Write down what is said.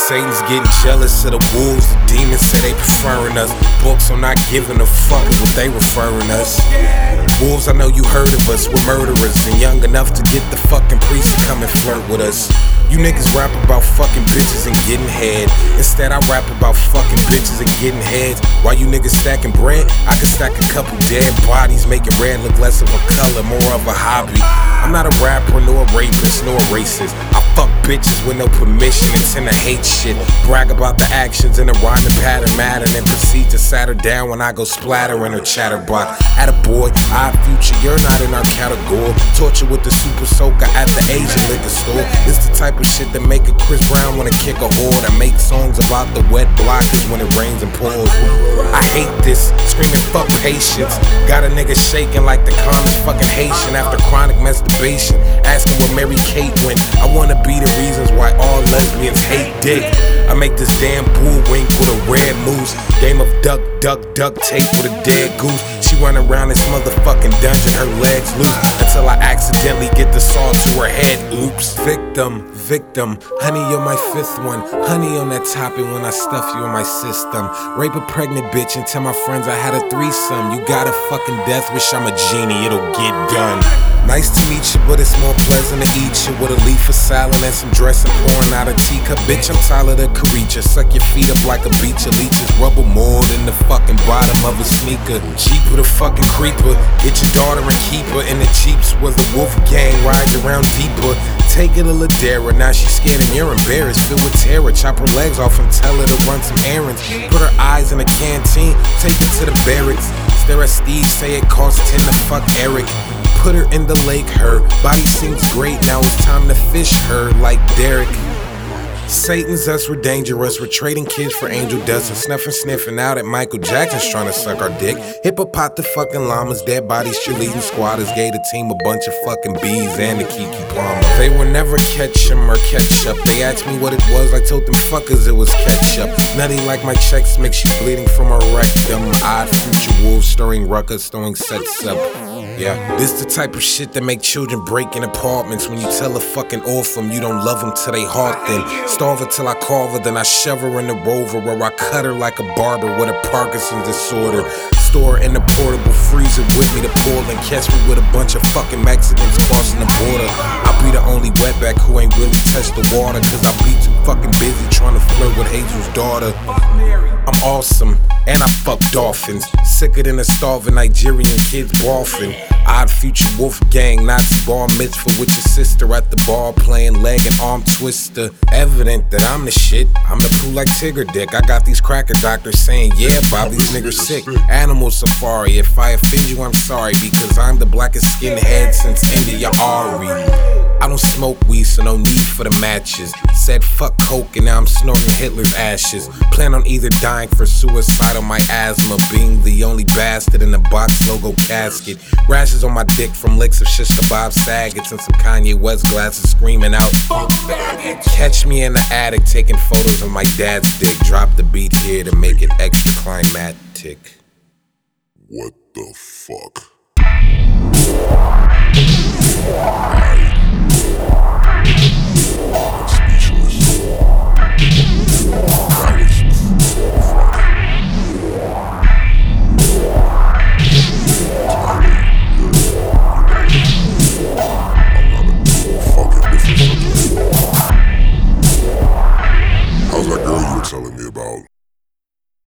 Satan's getting jealous of the wolves. The demons say they preferring us. Books are not giving a fuck is what they referring us. Wolves, I know you heard of us. We're murderers and young enough to get the fucking priest to come and flirt with us. You niggas rap about fucking bitches and getting head. Instead, I rap about fucking bitches and getting heads. While you niggas stacking bread, I can stack a couple dead bodies, making red look less of a color, more of a hobby. I'm not a rapper, nor a rapist, nor a racist. I fuck bitches with no permission and tend to hate shit. Brag about the actions in a rhyming pattern matter, then proceed to sat her down when I go splattering her chatterbox. At a boy, Odd Future, you're not in our category. Torture with the super soaker at the Asian liquor store. It's the type of shit that make a Chris Brown wanna kick a whore. That make songs about the wet blockers when it rains and pours. I hate this, screaming fuck patience. Got a nigga shaking like the common fucking Haitian after chronic masturbation, asking where Mary Kate went. I wanna be the reasons why all lesbians hate dick. I make this damn bull wink with a red moose. Game of duck, duck, duct tape with a dead goose. She run around this motherfucking dungeon, her legs loose, until I accidentally get the saw to her head. Oops. Victim, victim, honey, you're my fifth one. Honey on that topping when I stuff you in my system. Rape a pregnant bitch and tell my friends I had a threesome. You got a fucking death wish, I'm a genie, it'll get done. Nice to meet you, but it's more pleasant to eat you with a leaf of salad and some dressing pouring out a teacup. Bitch, I'm Tyler the Creature. Suck your feet up like a beach of leeches. Rubber more than the fucking bottom of a sneaker. Jeep with a fucking creeper. Get your daughter and keep her. In the Jeeps was a wolf gang. Ride around deeper. Take it to Ladera. Now she's scared and you're embarrassed. Filled with terror. Chop her legs off and tell her to run some errands. Put her eyes in a canteen. Take her to the barracks. Stare at Steve. Say it costs 10 to fuck Eric. Put her in the lake, her body seems great, now it's time to fish her like Derek. Satan's us, we're dangerous, we're trading kids for angel dust and sniffing out at Michael Jackson's trying to suck our dick. Hippopot the fucking llamas, dead bodies, cheerleading squatters, gave the team a bunch of fucking bees and the Kiki Palmer. They will never catch him or catch up. They asked me what it was, I told them fuckers it was ketchup. Nutty like my checks makes you bleeding from a rectum. Odd Future wolves stirring ruckus, throwing sets up. Yeah, this the type of shit that make children break in apartments. When you tell a fucking orphan you don't love them till they heart thin. Starve her till I carve her, then I shove her in the Rover, where I cut her like a barber with a Parkinson's disorder. Store her in the portable freezer with me to Portland. Catch me with a bunch of fucking Mexicans crossing the border. I'll be the only wetback who ain't really touched the water, cause I'll be too fucking busy trying to flirt with Hazel's daughter. I'm awesome, and I fuck dolphins. Sicker than a starving Nigerian kids golfing. Odd Future wolf gang, Nazi bar mitzvah with your sister at the bar playing leg and arm twister. Evident that I'm the shit, I'm the poo like Tigger dick. I got these cracker doctors saying, yeah, Bob, these niggas sick. Animal safari, if I offend you, I'm sorry, because I'm the blackest skinhead since India Ari. I don't smoke weed, so no need for the matches. Said fuck coke and now I'm snorting Hitler's ashes. Plan on either dying for suicide or my asthma, being the only bastard in the box logo casket. Rashes on my dick from licks of shish Bob Saget's and some Kanye West glasses screaming out, fuck faggots. Catch me in the attic taking photos of my dad's dick. Drop the beat here to make it extra climactic. What the fuck? How's that girl you were telling me about?